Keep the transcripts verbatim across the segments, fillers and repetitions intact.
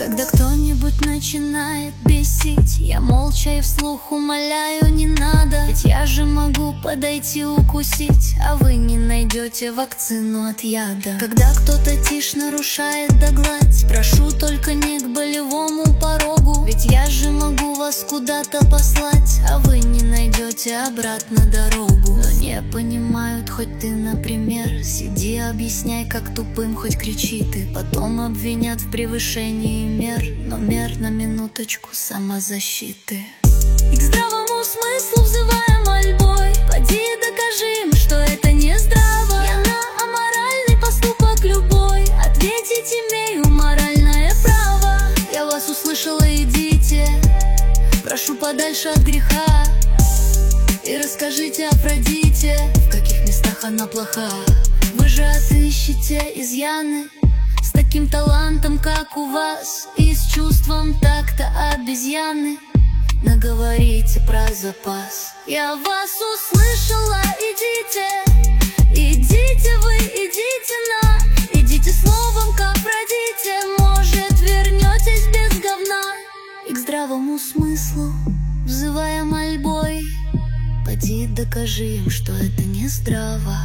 Когда кто-нибудь начинает бесить, я молча и вслух умоляю: не надо, ведь я же могу подойти укусить, а вы не найдете вакцину от яда. Когда кто-то тишь нарушает да гладь, прошу только не к болевому порогу, ведь я же могу вас куда-то послать, а вы не найдете обратно дорогу. Но не понимают, хоть ты, например, сиди объясняй, как тупым, хоть кричи ты. Потом обвинят в превышении мер, но мер на минуточку самозащиты. И к здравому смыслу взывая мольбой, поди докажи им, что это не здраво. Я на аморальный поступок любой ответить имею моральное право. Я вас услышала, идите, прошу подальше от греха, и расскажите Афродите, в каких местах она плоха. Вы же отыщите изъяны с таким талантом, как у вас, и с чувством такта обезьяны наговорите про запас. Я вас услышала, идите, идите вы, идите на, идите словом к Афродите, может вернетесь без говна. И к здравому смыслу взывая мольбой, поди докажи им, что это не здраво.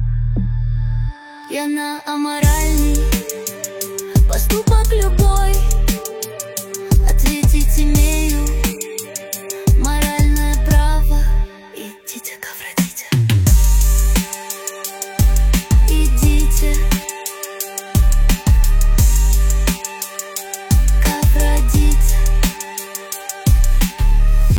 Я на аморальный поступок любой